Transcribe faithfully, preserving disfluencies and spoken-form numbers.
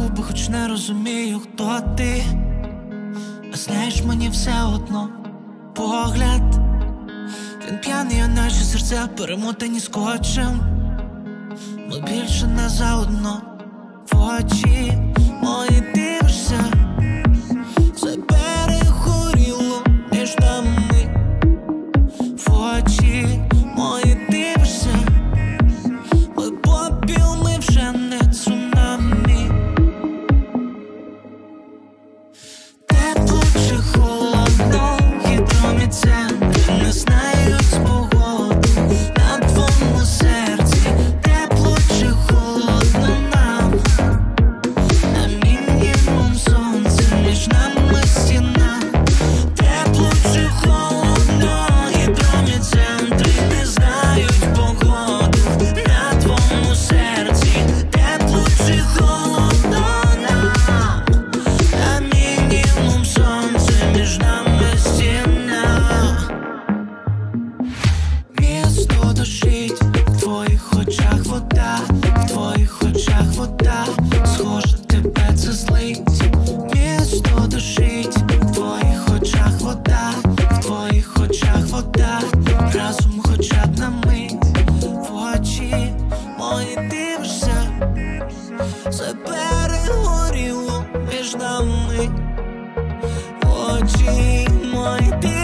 губи, хоч не розумію, хто ти. А знаєш, мені все одно погляд. Він п'яний, а наші серця перемотані скотчем. Ми більше не заодно. В очі мої дивишся, все перегоріло між нами. В очі мої дивишся, ми попіл, ми вже не цунамі. Тепло чи холодно, гідроміцентри не знають погоду на твоєму серці. Тепло чи холодно нам, на мінімум сонце між нами стіна. Тепло чи холодно, гідроміцентри не знають погоду на твоєму серці. Тепло чи холодно нам, на мінімум сонце між нами стіна. Місто душить, в твоїх очах вода, в твоїх очах вода, схоже, тебе це злить. Місто душить, в твоїх очах вода, в твоїх очах вода, разом хоча б на мить. В очі мої дивишся, все перегоріло між нами. В очі мої дивишся,